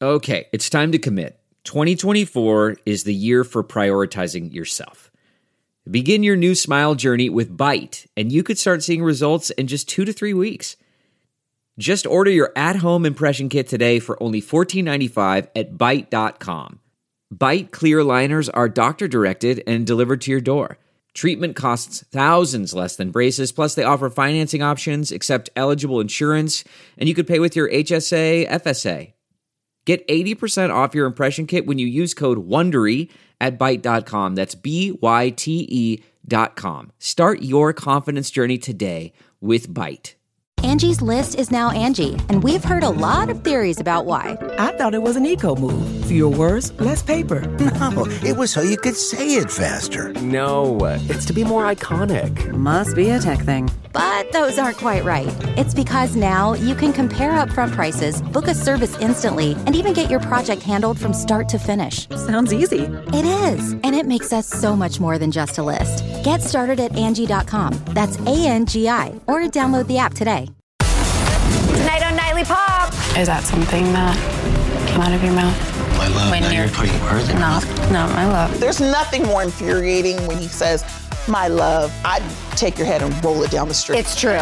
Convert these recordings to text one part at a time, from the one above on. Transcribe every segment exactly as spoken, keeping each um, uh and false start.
Okay, it's time to commit. twenty twenty-four is the year for prioritizing yourself. Begin your new smile journey with Byte, and you could start seeing results in just two to three weeks. Just order your at-home impression kit today for only fourteen ninety-five at byte dot com. Byte clear aligners are doctor-directed and delivered to your door. Treatment costs thousands less than braces, plus they offer financing options, accept eligible insurance, and you could pay with your H S A, F S A. Get eighty percent off your impression kit when you use code WONDERY at byte dot com. That's B Y T E dot com. Start your confidence journey today with Byte. Angie's List is now Angie, and we've heard a lot of theories about why. I thought it was an eco move. Fewer words, less paper. No, it was so you could say it faster. No, it's to be more iconic. Must be a tech thing. But those aren't quite right. It's because now you can compare upfront prices, book a service instantly, and even get your project handled from start to finish. Sounds easy. It is, and it makes us so much more than just a list. Get started at Angie dot com. That's A N G I, or download the app today. Tonight on Nightly Pop. Is that something that came out of your mouth? My love, when now you're, you're putting words in No, no, my love. There's nothing more infuriating when he says, my love. I'd take your head and roll it down the street. It's true.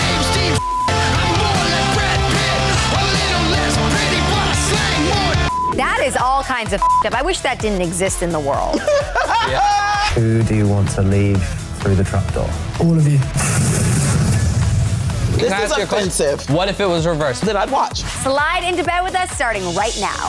That is all kinds of up. I wish that didn't exist in the world. Yeah. Who do you want to leave through the trapdoor? All of you. This is offensive. What if it was reversed? Then I'd watch. Slide into bed with us starting right now.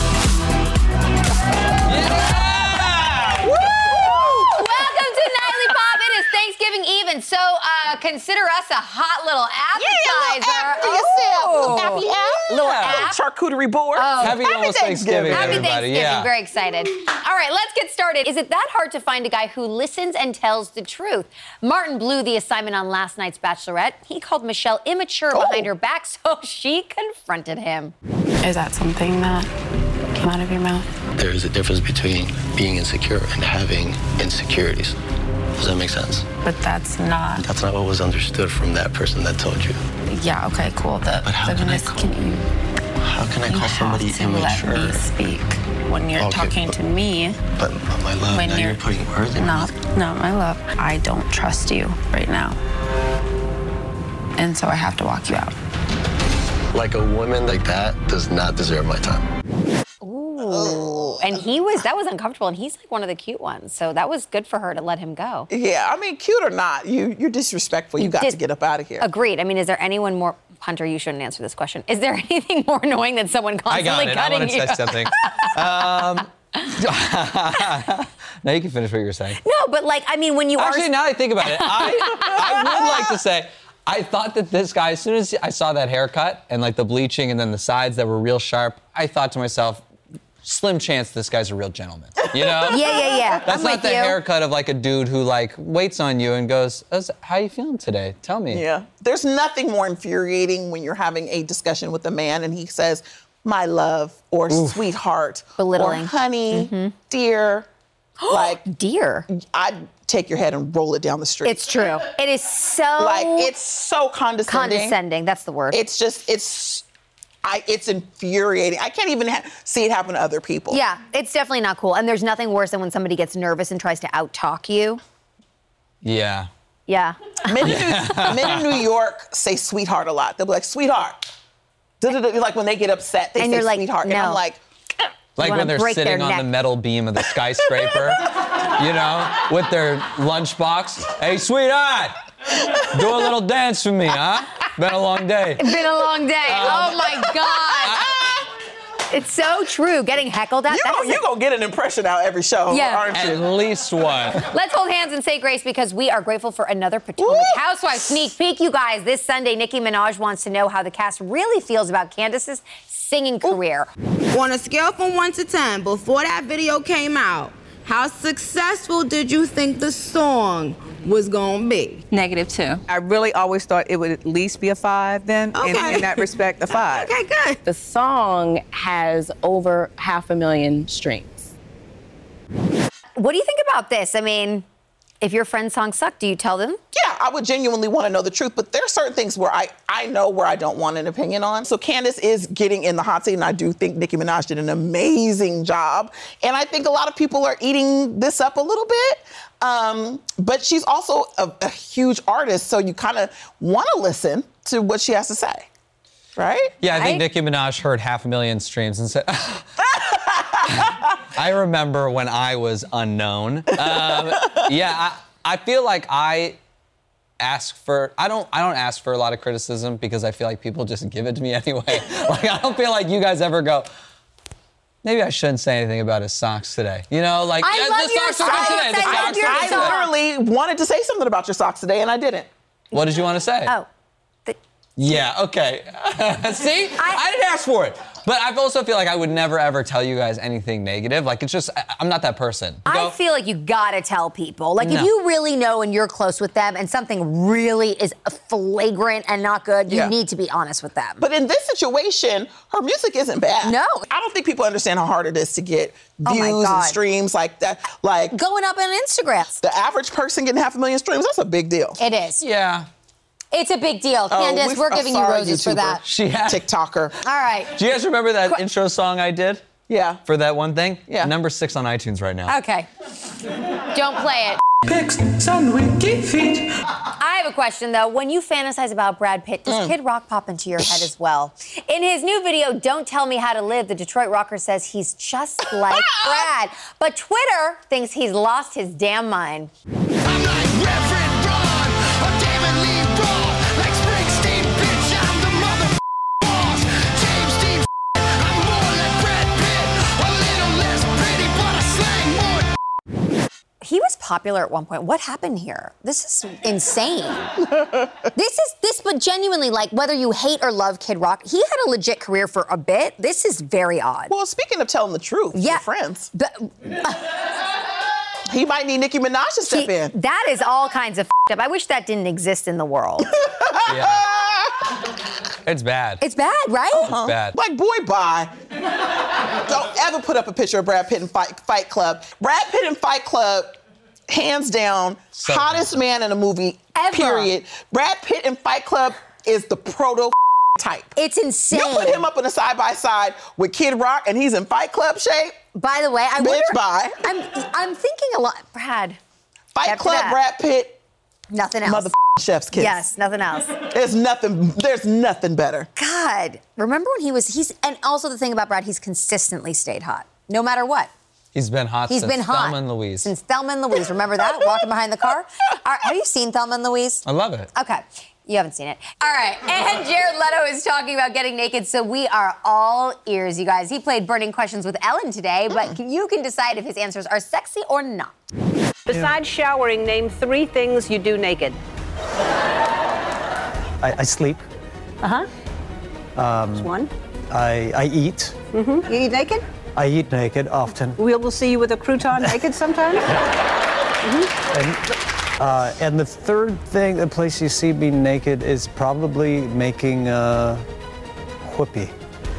Yeah! Woo! Welcome to Nightly Pop. It is Thanksgiving Eve, and so uh, consider us a hot little appetizer. Yeah, a little app for yourself. Oh. Happy app. Little Yeah. app. Charcuterie board. Oh. Happy, Happy almost Thanksgiving. Thanksgiving, Happy everybody. Thanksgiving. Yeah. Very excited. All right, let's get started. Is it that hard to find a guy who listens and tells the truth? Martin blew the assignment on last night's Bachelorette. He called Michelle immature Oh. behind her back, so she confronted him. Is that something that came out of your mouth? There is a difference between being insecure and having insecurities. Does that make sense? But that's not. That's not what was understood from that person that told you. Yeah, okay, cool. The, But how the can I mis- call- can you, How can I you call have somebody to immature? let me speak when you're Okay, talking but- to me. But my love, When now you're, you're putting words in my no, mouth. no, my love, I don't trust you right now. And so I have to walk you out. Like a woman like that does not deserve my time. Ooh. And he was, that was uncomfortable, and he's like one of the cute ones, so that was good for her to let him go. Yeah, I mean, cute or not, you, you're disrespectful. You, You got did- to get up out of here. Agreed. I mean, is there anyone more, Hunter, you shouldn't answer this question. Is there anything more annoying than someone I constantly got it. I cutting want to you? say something. um, now you can finish what you were saying. No, but like, I mean, when you Actually, are... now I think about it, I, I would like to say, I thought that this guy, as soon as I saw that haircut and like the bleaching and then the sides that were real sharp, I thought to myself, slim chance this guy's a real gentleman. You know? Yeah, yeah, yeah. That's I'm not with the you. haircut of like a dude who like waits on you and goes, how you feeling today? Tell me. Yeah. There's nothing more infuriating when you're having a discussion with a man and he says, my love, or sweetheart, Belittling. or honey, dear. Like, Dear. I'd take your head and roll it down the street. It's true. It is so... like, it's so condescending. condescending. That's the word. It's just, it's, I, it's infuriating. I can't even ha- see it happen to other people. Yeah, it's definitely not cool. And there's nothing worse than when somebody gets nervous and tries to out-talk you. Yeah. Yeah. Men in, New, men in New York say sweetheart a lot. They'll be like, sweetheart. Da-da-da. Like when they get upset, they And say you're like, sweetheart. And no. I'm like, Like wanna when they're break their sitting on neck. the metal beam of the skyscraper, you know, with their lunchbox. Hey, sweetheart, do a little dance for me, huh? Been a long day. It's been a long day. Um, oh, my God. It's so true. Getting heckled at. you that go, is you a- gonna get an impression out every show, Yeah. aren't you? At least one. Let's hold hands and say grace because we are grateful for another Potomac Woo! Housewives sneak peek. You guys, this Sunday, Nicki Minaj wants to know how the cast really feels about Candace's singing career. On a scale from one to ten, before that video came out, how successful did you think the song was gonna be? Negative two. I really always thought it would at least be a five then. In, Okay. in that respect, a five. Okay, good. The song has over half a million streams. What do you think about this? I mean, if your friend's song sucked, do you tell them? Yeah, I would genuinely want to know the truth, but there are certain things where I, I know where I don't want an opinion on. So Candace is getting in the hot seat, and I do think Nicki Minaj did an amazing job. And I think a lot of people are eating this up a little bit. Um, but she's also a, a huge artist, so you kind of want to listen to what she has to say, right? Yeah, I think right? Nicki Minaj heard half a million streams and said, I remember when I was unknown. Um, yeah, I, I feel like I ask for, I don't I don't ask for a lot of criticism because I feel like people just give it to me anyway. Like, I don't feel like you guys ever go, maybe I shouldn't say anything about his socks today. You know, like, I yeah, love the your socks are good socks. today. The I socks love your are I good today. literally wanted to say something about your socks today, and I didn't. What did you want to say? Oh. Yeah, okay. See? I, I didn't ask for it. But I also feel like I would never, ever tell you guys anything negative. Like, it's just, I, I'm not that person. I Go. feel like you gotta tell people. Like, if No. you really know and you're close with them and something really is flagrant and not good, you Yeah. need to be honest with them. But in this situation, her music isn't bad. No. I don't think people understand how hard it is to get Oh my views God. and streams like that. Like, Going up on Instagram. the average person getting half a million streams, that's a big deal. It is. Yeah. It's a big deal. Candace, we've- we're oh, giving you sorry, roses for YouTuber. that. She had. TikToker. All right. Do you guys remember that intro song I did? Yeah. For that one thing? Yeah. Number six on iTunes right now. Okay. Don't play it. Pics on Wiki Feet. I have a question, though. When you fantasize about Brad Pitt, does Mm. Kid Rock pop into your head as well? In his new video, Don't Tell Me How to Live, the Detroit rocker says he's just like Brad. But Twitter thinks he's lost his damn mind. I'm like Reverend Ron or David Lee Roth. Like Springsteen, bitch, I'm the mother boss. James Dean, I'm more like Brad Pitt. A little less pretty, but I slang more. He was popular at one point. What happened here? This is insane. This is this, but genuinely, like, whether you hate or love Kid Rock, he had a legit career for a bit. This is very odd. Well, speaking of telling the truth, Yeah. your friends. But, He might need Nicki Minaj to step he- in. that is all kinds of f***ed up. I wish that didn't exist in the world. Yeah. It's bad. It's bad, right? Uh-huh. It's bad. Like, boy, bye. Don't ever put up a picture of Brad Pitt in Fight, Fight Club. Brad Pitt in Fight Club, hands down, So hottest man in a movie, Ever. period. Brad Pitt in Fight Club is the proto type. It's insane. You put him up in a side-by-side with Kid Rock and he's in Fight Club shape, By the way, I bitch, wonder. bye. I'm I'm thinking a lot, Brad. Fight After Club, that. Brad Pitt, Nothing else. mother chef's kiss. Yes, nothing else. There's nothing, there's nothing better. God, remember when he was? He's and also the thing about Brad, he's consistently stayed hot, no matter what. He's been hot He's since been hot Thelma and Louise. since Thelma and Louise. Remember that? Walking behind the car. All right, have you seen Thelma and Louise? I love it. Okay. You haven't seen it. All right. And Jared Leto is talking about getting naked, so we are all ears, you guys. He played Burning Questions with Ellen today, but Mm. you can decide if his answers are sexy or not. Besides showering, name three things you do naked. I, I sleep. Uh huh. Um, One. I, I eat. Mm-hmm. You eat naked? I eat naked often. We will see you with a crouton naked sometimes. Mm-hmm. And, uh, and the third thing, the place you see me naked is probably making uh, whoopee.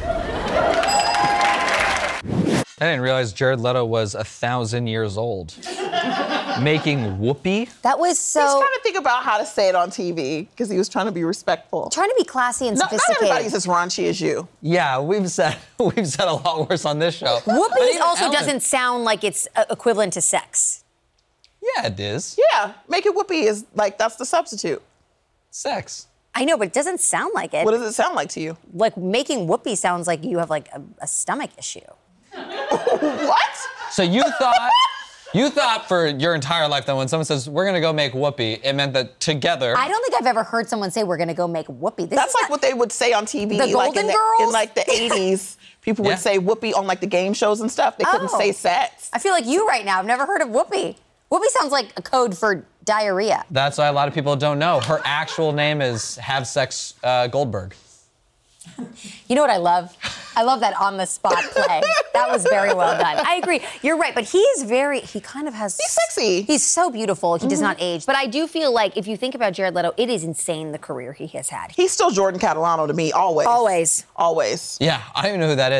I didn't realize Jared Leto was a thousand years old. Making whoopee? That was so. He's trying to think about how to say it on T V because he was trying to be respectful. Trying to be classy and No, not sophisticated. everybody's as raunchy as you. Yeah, we've said we've said a lot worse on this show. But Whoopee even also Ellen- doesn't sound like it's uh, equivalent to sex. Yeah, it is. Yeah, making whoopee is like, that's the substitute. Sex. I know, but it doesn't sound like it. What does it sound like to you? Like making whoopee sounds like you have like a, a stomach issue. What? So you thought you thought for your entire life that when someone says we're gonna go make whoopee, it meant that together. I don't think I've ever heard someone say we're gonna go make whoopee. This That's is like not- what they would say on T V. The like Golden in the, Girls? In like the eighties, people Yeah. would say whoopee on like the game shows and stuff. They couldn't Oh. say sex. I feel like you right now. I've never heard of whoopee. Whoopee sounds like a code for diarrhea. That's why a lot of people don't know. Her actual name is Have Sex uh, Goldberg. You know what I love? I love that on the spot play. That was very well done. I agree. You're right, but he's very, he kind of has. He's sexy. He's so beautiful. He does not age. But I do feel like if you think about Jared Leto, it is insane the career he has had. He's still Jordan Catalano to me, always. Always. Always. Yeah, I don't even know who that is.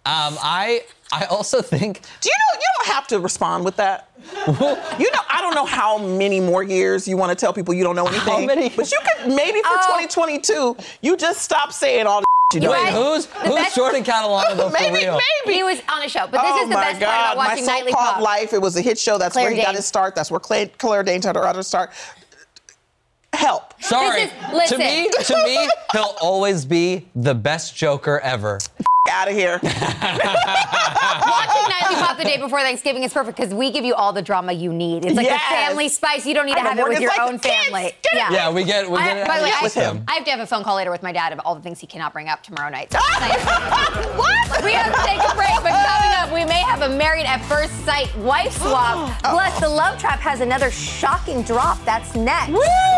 Um, I I also think. Do you know you don't have to respond with that? You know, I don't know how many more years you want to tell people you don't know anything. How many? But you could maybe for Oh. twenty twenty-two, you just stop saying all the you know. Wait, who's who's best- Jordan Catalano though for maybe, real? maybe. He was on a show, but this oh is the my best God. part about watching My Nightly so-called Pop. life. It was a hit show. That's Claire where he got Danes. his start. That's where Claire, Claire Danes had her other start. Help. Sorry. This is- listen. To me, to me, he'll always be the best Joker ever. Out of here. Watching Nightly Pop the day before Thanksgiving is perfect because we give you all the drama you need. It's like Yes. the family spice. You don't need to I know, have it with Morgan's your like, own "Kids, family. get it." Yeah. Yeah, we get we I, get it by the way, I, with him. I have to have a phone call later with my dad of all the things he cannot bring up tomorrow night. So what? We have to take a break, but coming up, we may have a married at first sight wife swap. Plus, the Love Trap has another shocking drop. That's next.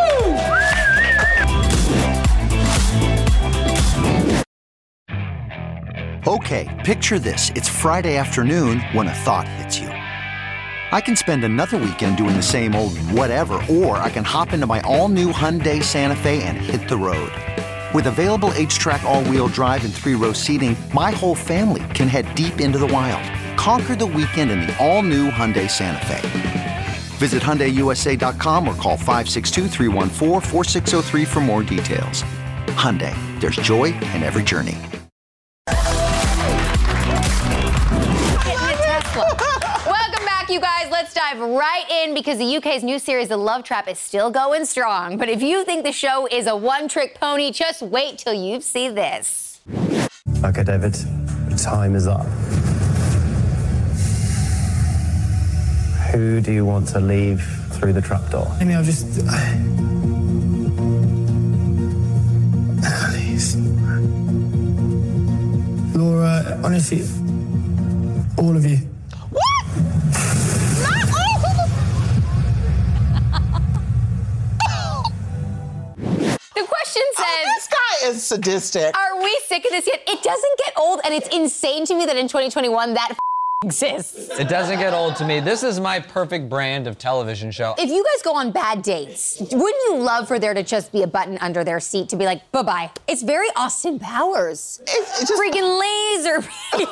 Okay, picture this. It's Friday afternoon when a thought hits you. I can spend another weekend doing the same old whatever, or I can hop into my all-new Hyundai Santa Fe and hit the road. With available H-Track all-wheel drive and three-row seating, my whole family can head deep into the wild. Conquer the weekend in the all-new Hyundai Santa Fe. Visit Hyundai U S A dot com or call five six two, three one four, four six zero three for more details. Hyundai, there's joy in every journey. Welcome back, you guys. Let's dive right in because the U K's new series, The Love Trap, is still going strong. But if you think the show is a one-trick pony, just wait till you see this. Okay, David, time is up. Who do you want to leave through the trapdoor? I mean, I'll just. I... Please. Laura, honestly, all of you. What? Not all. The question says, Oh, this guy is sadistic. are we sick of this yet? It doesn't get old, and it's insane to me that in twenty twenty-one that exists. It doesn't get old to me. This is my perfect brand of television show. If you guys go on bad dates, wouldn't you love for there to just be a button under their seat to be like, bye-bye? It's very Austin Powers. It's, it's just freaking laser.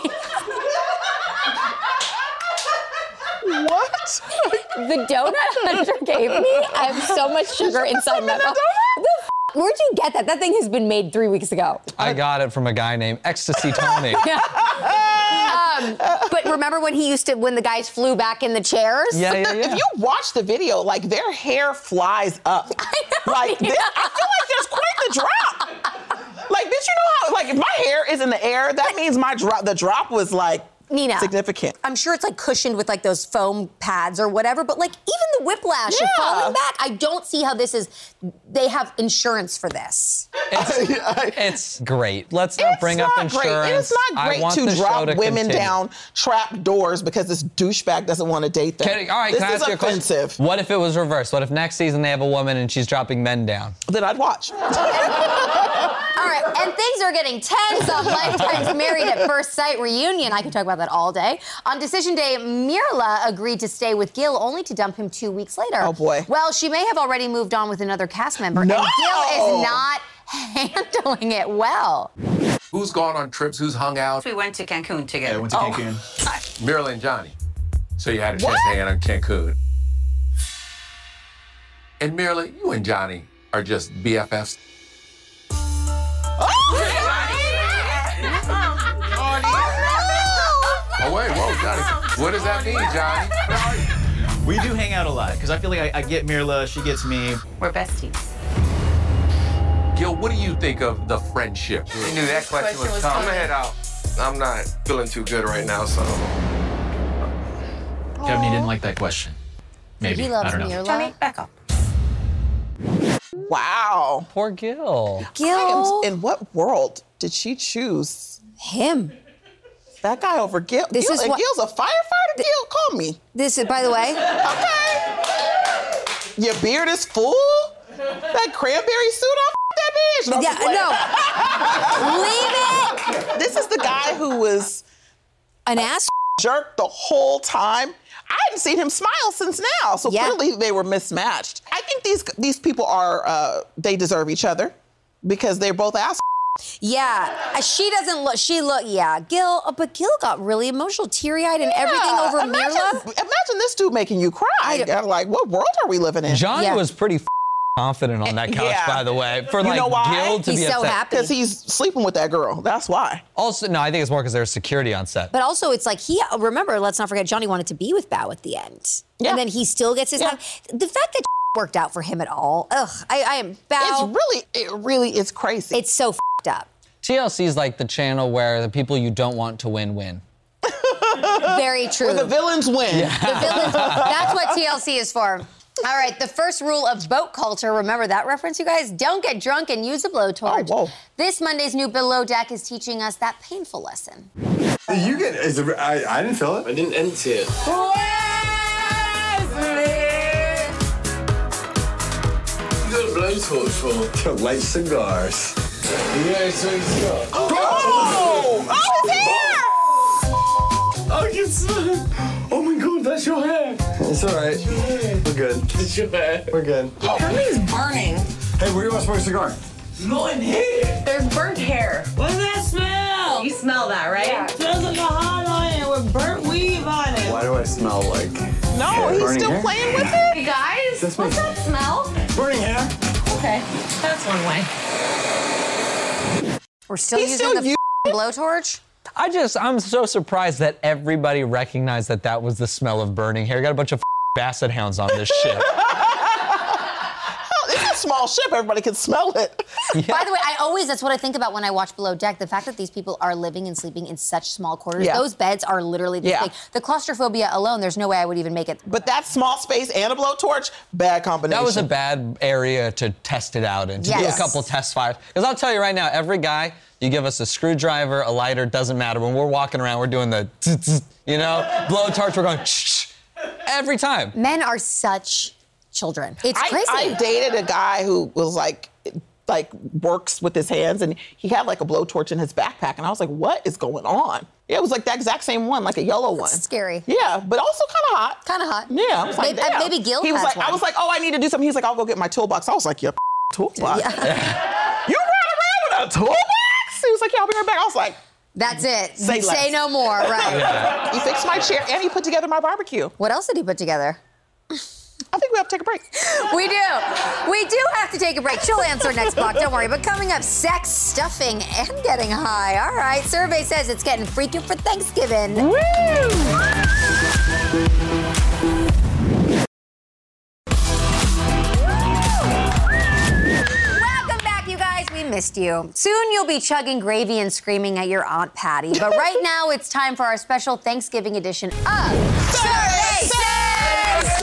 What? The donut Hunter gave me, I have so much sugar inside my mouth. The f- Where'd you get that? That thing has been made three weeks ago. I got it from a guy named Ecstasy Tony. um, but remember when he used to, when the guys flew back in the chairs? Yeah, yeah, yeah. If you watch the video, like their hair flies up. I know, Like this, I feel like there's quite the drop. Like, did you know how? Like, if my hair is in the air, that means my drop. The drop was like Nina, significant. I'm sure it's like cushioned with like those foam pads or whatever, but like even the whiplash of Yeah. falling back, I don't see how this is. They have insurance for this. It's, it's great. Let's not It's bring up not insurance. great. It is not I great want to the show drop to women continue. down trap doors because this douchebag doesn't want to date them. Can, all right, this can I is ask you a offensive. question? What if it was reversed? What if next season they have a woman and she's dropping men down? Then I'd watch. All right, and things are getting tense on Lifetime's Married at First Sight reunion. I could talk about that all day. On decision day, Mirla agreed to stay with Gil only to dump him two weeks later. Oh, boy. Well, she may have already moved on with another cast member, No! and Gil is not handling it well. Who's gone on trips? Who's hung out? We went to Cancun together. Yeah, went to Oh. Cancun. Marilyn and Johnny. So you had a chance What? to hang out in Cancun. And Marilyn, you and Johnny are just B F Fs. Oh, wait, whoa, Johnny. What does that mean, Johnny? We do hang out a lot, because I feel like I, I get Mirla, she gets me. We're besties. Gil, what do you think of the friendship? I knew that question was coming. I'm gonna head out. I'm not feeling too good right now, so. Kevin, you didn't like that question. Maybe. He loves I don't know. Mirla. Johnny, back up. Wow. Poor Gil. Gil. In what world did she choose Him. that guy over Gil? This Gil is and what- Gil's a firefighter? Gil, call me. This is, by the way, Okay. Your beard is full? That cranberry suit on? That bitch. No, I'm yeah, just playing. no. Leave it. This is the guy who was An ass. jerk the whole time. I hadn't seen him smile since now, so Yeah. clearly they were mismatched. I think these these people are uh, they deserve each other because they're both ass. Yeah, uh, she doesn't look. She look. Yeah, Gil. Uh, but Gil got really emotional, teary-eyed, and everything over imagine, Mirla. Imagine this dude making you cry. I'm like, what world are we living in? Johnny Yeah. was pretty f- confident on that couch, Yeah. by the way. For You like know why? Gil to He's be so upset. happy. Because he's sleeping with that girl. That's why. Also, no, I think it's more because there's security on set. But also, it's like he. Remember, let's not forget, Johnny wanted to be with Bao at the end, Yeah. and then he still gets his. Yeah. Time. The fact that worked out for him at all. Ugh, I, I am Bao. It's really, it really is crazy. It's so f***ed up. T L C is like the channel where the people you don't want to win win. Very true. Where the villains win. The villains. That's what T L C is for. All right, the first rule of boat culture. Remember that reference, you guys? Don't get drunk and use a blowtorch. Oh, whoa. This Monday's new Below Deck is teaching us that painful lesson. You get, is it, I, I didn't feel it. I didn't enter it. You got a blowtorch for? To light cigars. Yeah, so it's got. Oh! Oh, his hair! I can smell it. Oh my god, that's your hair. It's all right. We're good. It's your hair. We're good. Something's burning. Hey, where do you want to smoke a cigar? Not in here. There's burnt hair. What does that smell? You smell that, right? Yeah. It smells like a hot iron with burnt weave on it. Why do I smell like No, hair? he's Burning still hair? playing with it? Hey guys, That's what's me. that smell? Burning hair. Okay, that's one way. We're still He's using still the u- f- blowtorch? I just, I'm so surprised that everybody recognized that that was the smell of burning hair. Got a bunch of f- basset hounds on this ship. It's a small ship. Everybody can smell it. By the way, I always, that's what I think about when I watch Below Deck. The fact that these people are living and sleeping in such small quarters. Yeah. Those beds are literally this Yeah. big. The claustrophobia alone, there's no way I would even make it. But that small space and a blowtorch, bad combination. That was a bad area to test it out in, to do Yes. a couple test fires. Because I'll tell you right now, every guy, you give us a screwdriver, a lighter, doesn't matter. When we're walking around, we're doing the, tsk, tsk, you know, blowtorch, we're going, shh, every time. Men are such children. It's I, crazy. I dated a guy who was like, like works with his hands, and he had like a blowtorch in his backpack, and I was like, what is going on? Yeah, it was like that exact same one, like a yellow one. It's scary. Yeah, but also kind of hot. Kind of hot. Yeah, I was like, Maybe, uh, damn. maybe Gil He was has like, I one. was like, oh, I need to do something. He's like, I'll go get my toolbox. I was like, your toolbox. You run around with a toolbox? He was like, yeah, I'll be right back. I was like, That's it. Say Say less. no more, right? he fixed my chair and he put together my barbecue. What else did he put together? I think we have to take a break. We do. We do have to take a break. She'll answer next block, don't worry. But coming up, sex, stuffing, and getting high. All right, survey says it's getting freaky for Thanksgiving. Woo! Welcome back, you guys. We missed you. Soon you'll be chugging gravy and screaming at your Aunt Patty. But right now, it's time for our special Thanksgiving edition of Survey Says!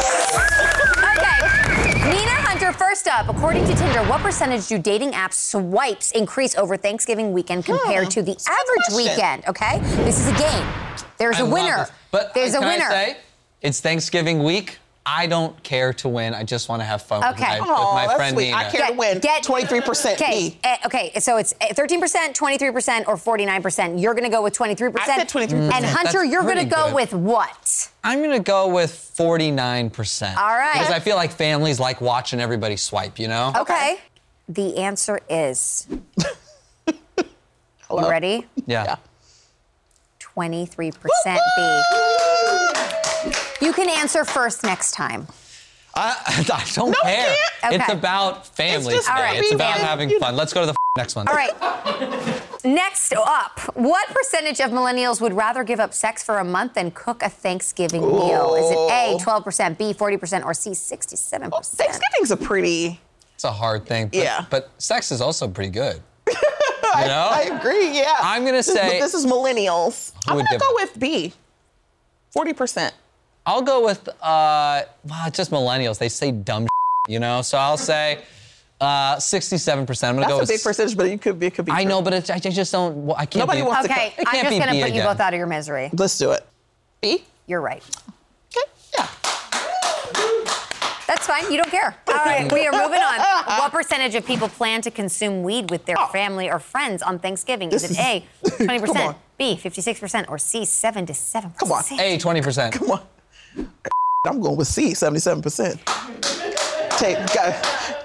Okay, Nina Hunter, first up. According to Tinder, what percentage do dating apps swipes increase over Thanksgiving weekend compared to the average question. weekend? Okay, this is a game. There's I a love winner. this. But There's uh, a can winner. I say, it's Thanksgiving week. I don't care to win. I just want to have fun Okay. with my, Aw, with my that's friend sweet. Nina. I care to win. twenty-three percent Okay, me. uh, okay, so it's uh, thirteen percent, twenty-three percent, or forty-nine percent. You're going to go with twenty-three percent. I said twenty-three percent. And Hunter, That's you're going to pretty go good. with what? I'm going to go with forty-nine percent. All right. Because I feel like families like watching everybody swipe, you know? Okay. The answer is. Hello? You ready? Yeah. twenty-three percent B. You can answer first next time. I, I don't No, care. you can't. It's Okay. about family just today. All right. It's about being- having you fun. Let's go to the next one. All right. Next up, what percentage of millennials would rather give up sex for a month than cook a Thanksgiving meal? Is it A, twelve percent, B, forty percent, or C, sixty-seven percent? Thanksgiving's a pretty. It's a hard thing. But, Yeah. But sex is also pretty good. I, You know? I agree. Yeah. I'm gonna This- say- this is millennials. I'm would gonna give go it? with B. Forty percent. I'll go with, uh, well, it's just millennials. They say dumb you know? So I'll say uh, sixty-seven percent. I'm gonna That's go a with. big percentage, but it could be. It could be. I true. know, but it's, I just don't. I can't. Nobody be, wants to Okay, cook. It I'm can't just be going to B put you again. both out of your misery. Let's do it. B. You're right. Okay. Yeah. That's fine. You don't care. All right, we are moving on. What percentage of people plan to consume weed with their family or friends on Thanksgiving? Is it A, twenty Come percent, on. B, fifty-six percent, or C, seven to seven percent? Come on. A, twenty percent. Come on. I'm going with C. Seventy-seven percent. Take. Got,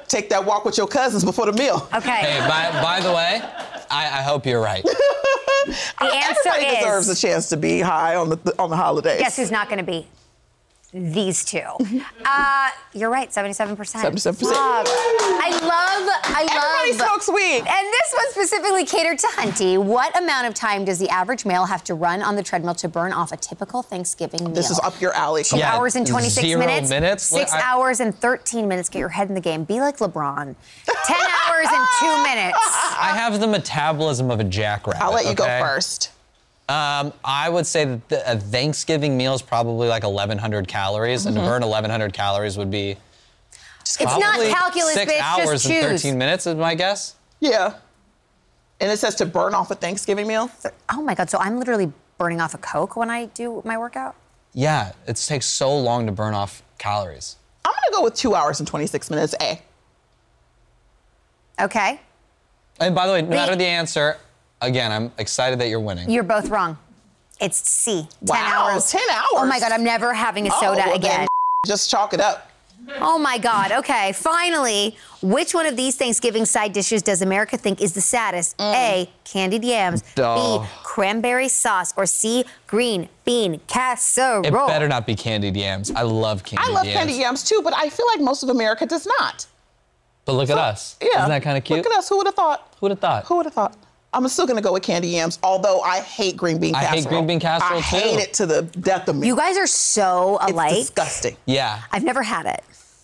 take that walk with your cousins before the meal. Okay. Hey, by, by the way, I, I hope you're right. The answer Everybody is deserves a chance to be high on the on the holidays. Guess who's not going to be? These two. Uh, you're right, seventy-seven percent. seventy-seven percent. Love. I love, I love. Everybody smokes weed. And this one specifically catered to Hunty. What amount of time does the average male have to run on the treadmill to burn off a typical Thanksgiving meal? This is up your alley. Two Yeah, hours and twenty-six zero minutes. minutes? Six I- hours and thirteen minutes. Get your head in the game. Be like LeBron. Ten hours and two minutes. I have the metabolism of a jackrabbit. I'll let you okay? go first. Um, I would say that the, a Thanksgiving meal is probably like eleven hundred calories, and to burn eleven hundred calories would be It's not probably calculus, six bitch. Just hours and choose. thirteen minutes is my guess. Yeah. And it says to burn off a Thanksgiving meal. Oh my God, so I'm literally burning off a Coke when I do my workout? Yeah, it takes so long to burn off calories. I'm gonna go with two hours and twenty-six minutes. A. Okay. And by the way, no The- matter the answer, again, I'm excited that you're winning. You're both wrong. It's C. Wow, ten hours. ten hours. Oh my God, I'm never having a soda Oh, well, again. then just chalk it up. Oh my God. Okay. Finally, which one of these Thanksgiving side dishes does America think is the saddest? A. Candied yams. Duh. B. Cranberry sauce. Or C. Green bean casserole. It better not be candied yams. I love candied I love yams. candy yams too, but I feel like most of America does not. But look at us. Yeah. Isn't that kind of cute? Look at us. Who would have thought? Who would have thought? Who would have thought? I'm still gonna go with candy yams, although I hate green bean I hate casserole. green bean casserole, I too. hate it to the death of me. You guys are so alike. It's disgusting. Yeah, I've never had it.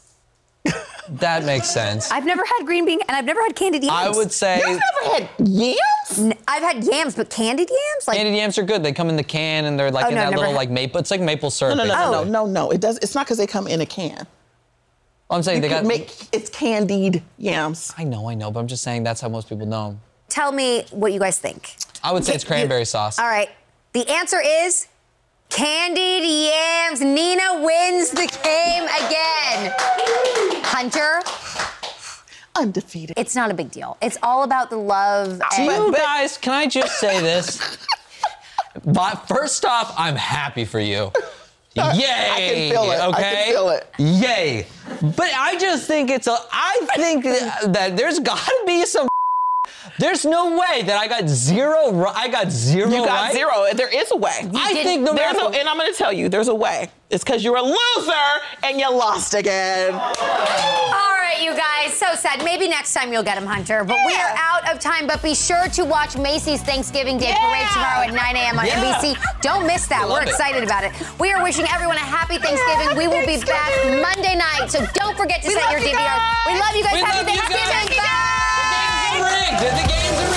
that makes sense. I've never had green bean, and I've never had candied yams. I would say You've never had yams? N- I've had yams, but candied yams? Like, candied yams are good. They come in the can and they're like Oh, in no, I've that never little had- like maple. It's like maple No, syrup. no, no, no, basically. no, no, no. It does. It's not because they come in a can. I'm saying You they can got. make it's candied yams. I know, I know, but I'm just saying that's how most people know 'em. tell me what you guys think. I would say it's cranberry sauce. All right. The answer is candied yams. Nina wins the game again. Hunter, Undefeated. it's not a big deal. It's all about the love. Do and- you guys, can I just say this? But first off, I'm happy for you. Yay! I can feel it. I Okay. can feel it. Yay! But I just think it's a. I think that, that there's got to be some. There's no way that I got zero. ri- I got zero. You got right? zero. There is a way. I think no There's matter. a, and I'm going to tell you, there's a way. It's because you're a loser and you lost again. All right, you guys. So sad. Maybe next time you'll get him, Hunter. But we are out of time. But be sure to watch Macy's Thanksgiving Day Parade tomorrow at nine a.m. on Yeah. N B C. Don't miss that. I love We're it. excited about it. We are wishing everyone a happy Thanksgiving. We will be back Monday night. So don't forget to We set love your you D V R. guys. We love you guys. We happy love you Thanksgiving. guys. Bye. The game's rigged. The game's rigged.